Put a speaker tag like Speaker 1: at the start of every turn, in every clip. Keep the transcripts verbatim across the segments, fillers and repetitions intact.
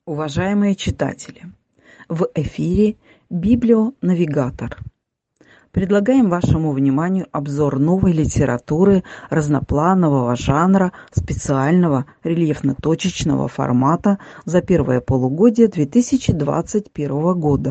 Speaker 1: Уважаемые читатели, в эфире «Библионавигатор». Предлагаем вашему вниманию обзор новой литературы разнопланового жанра специального рельефно-точечного формата за первое полугодие две тысячи двадцать первого года.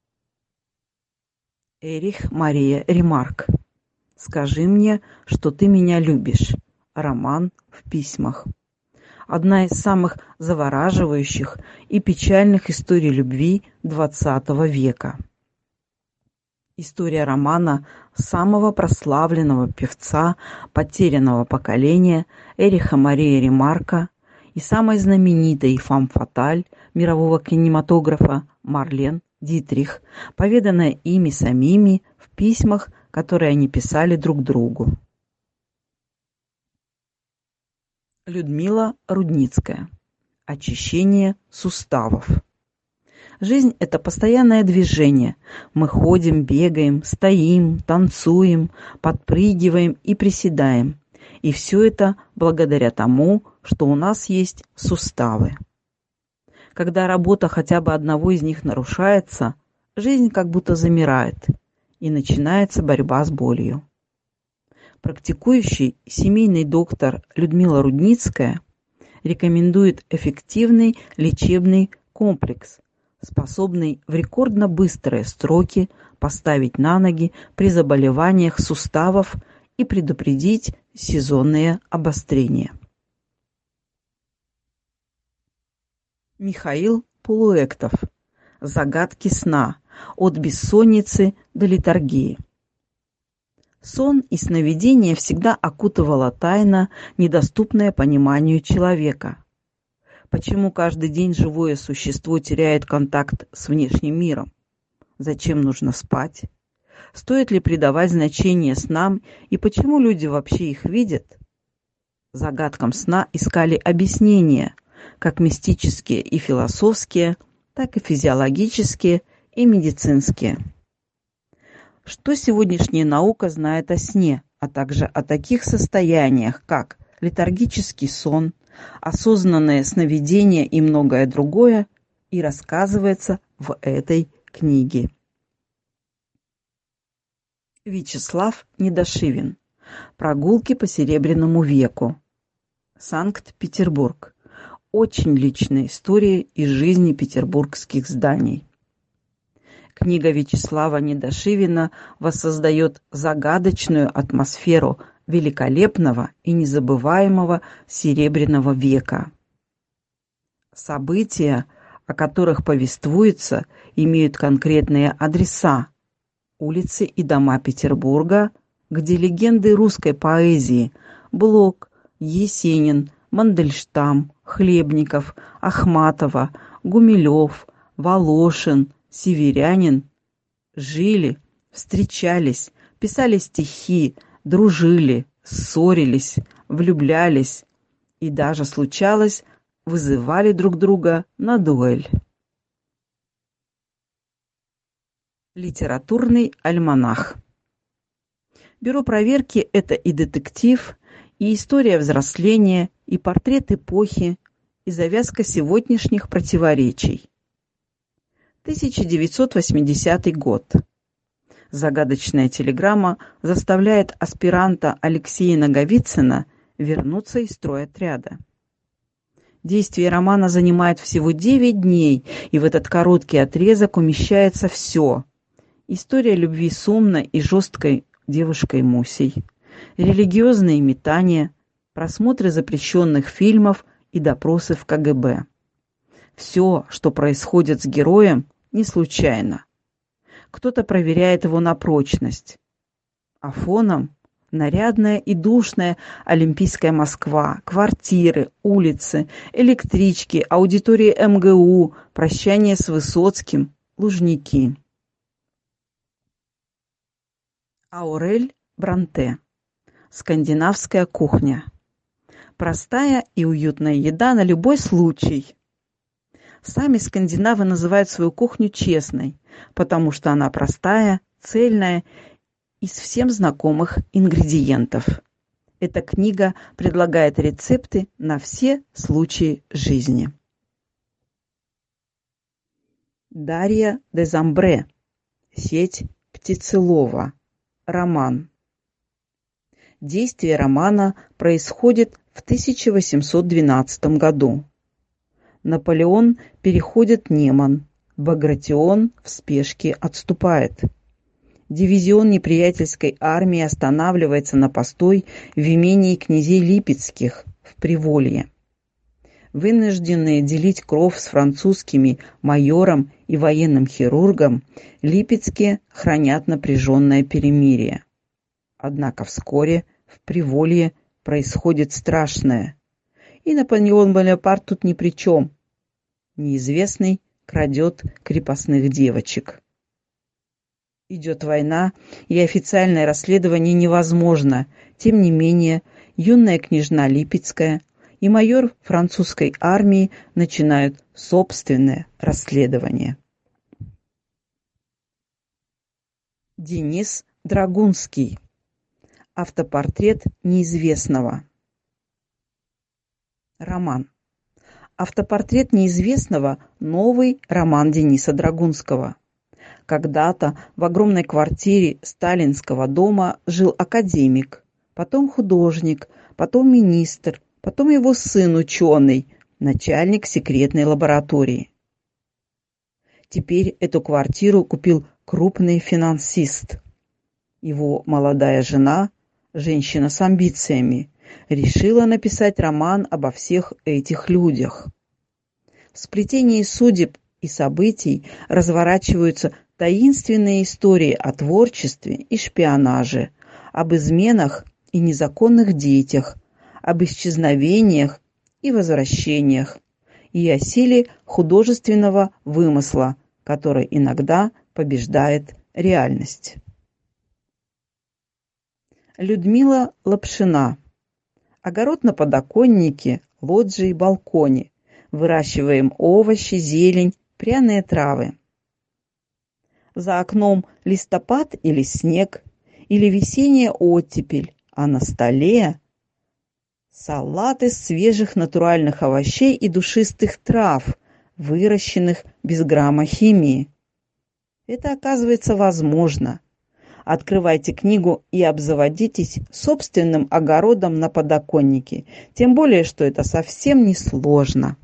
Speaker 1: Эрих Мария Ремарк. «Скажи мне, что ты меня любишь». Роман в письмах. Одна из самых завораживающих и печальных историй любви двадцатого века. История романа самого прославленного певца потерянного поколения Эриха Мария Ремарка и самой знаменитой фам-фаталь мирового кинематографа Марлен Дитрих, поведанная ими самими в письмах, которые они писали друг другу. Людмила Рудницкая. Очищение суставов. Жизнь – это постоянное движение. Мы ходим, бегаем, стоим, танцуем, подпрыгиваем и приседаем. И все это благодаря тому, что у нас есть суставы. Когда работа хотя бы одного из них нарушается, жизнь как будто замирает, и начинается борьба с болью. Практикующий семейный доктор Людмила Рудницкая рекомендует эффективный лечебный комплекс, способный в рекордно быстрые сроки поставить на ноги при заболеваниях суставов и предупредить сезонные обострения. Михаил Полуэктов. Загадки сна. От бессонницы до летаргии. Сон и сновидение всегда окутывала тайна, недоступная пониманию человека. Почему каждый день живое существо теряет контакт с внешним миром? Зачем нужно спать? Стоит ли придавать значение снам и почему люди вообще их видят? Загадкам сна искали объяснения, как мистические и философские, так и физиологические и медицинские. Что сегодняшняя наука знает о сне, а также о таких состояниях, как летаргический сон, осознанное сновидение и многое другое, и рассказывается в этой книге. Вячеслав Недошивин. Прогулки по Серебряному веку. Санкт-Петербург. Очень личные истории из жизни петербургских зданий. Книга Вячеслава Недошивина воссоздает загадочную атмосферу великолепного и незабываемого Серебряного века. События, о которых повествуется, имеют конкретные адреса: улицы и дома Петербурга, где легенды русской поэзии Блок, Есенин, Мандельштам, Хлебников, Ахматова, Гумилев, Волошин, Северянин жили, встречались, писали стихи, дружили, ссорились, влюблялись и даже, случалось, вызывали друг друга на дуэль. Литературный альманах. Бюро проверки – это и детектив, и история взросления, и портрет эпохи, и завязка сегодняшних противоречий. тысяча девятьсот восьмидесятый год. Загадочная телеграмма заставляет аспиранта Алексея Наговицына вернуться из стройотряда. Действие романа занимает всего девять дней, и в этот короткий отрезок умещается все. История любви с умной и жесткой девушкой Мусей, религиозные метания, просмотры запрещенных фильмов и допросы в ка гэ бэ. Все, что происходит с героем, не случайно. Кто-то проверяет его на прочность. А фоном нарядная и душная Олимпийская Москва, квартиры, улицы, электрички, аудитории эм гэ у, прощание с Высоцким, Лужники. Аурель Бранте. Скандинавская кухня. Простая и уютная еда на любой случай. Сами скандинавы называют свою кухню честной, потому что она простая, цельная, из всем знакомых ингредиентов. Эта книга предлагает рецепты на все случаи жизни. Дарья де Замбре. Сеть птицелова. Роман. Действие романа происходит в тысяча восемьсот двенадцатом году. Наполеон переходит Неман. Багратион в спешке отступает. Дивизион неприятельской армии останавливается на постой в имении князей Липецких в Приволье. Вынужденные делить кров с французскими майором и военным хирургом, Липецкие хранят напряженное перемирие. Однако вскоре в Приволье происходит страшное. И Наполеон Бонапарт тут ни при чем. Неизвестный крадет крепостных девочек. Идет война, и официальное расследование невозможно. Тем не менее, юная княжна Липецкая и майор французской армии начинают собственное расследование. Денис Драгунский. Автопортрет неизвестного. Роман. Автопортрет неизвестного – новый роман Дениса Драгунского. Когда-то в огромной квартире сталинского дома жил академик, потом художник, потом министр, потом его сын ученый, начальник секретной лаборатории. Теперь эту квартиру купил крупный финансист. Его молодая жена, женщина с амбициями, решила написать роман обо всех этих людях. В сплетении судеб и событий разворачиваются таинственные истории о творчестве и шпионаже, об изменах и незаконных детях, об исчезновениях и возвращениях, и о силе художественного вымысла, который иногда побеждает реальность. Людмила Лапшина. Огород на подоконнике, лоджии, балконе. Выращиваем овощи, зелень, пряные травы. За окном листопад или снег, или весенняя оттепель, а на столе салат из свежих натуральных овощей и душистых трав, выращенных без грамма химии. Это, оказывается, возможно. Открывайте книгу и обзаводитесь собственным огородом на подоконнике, тем более, что это совсем не сложно.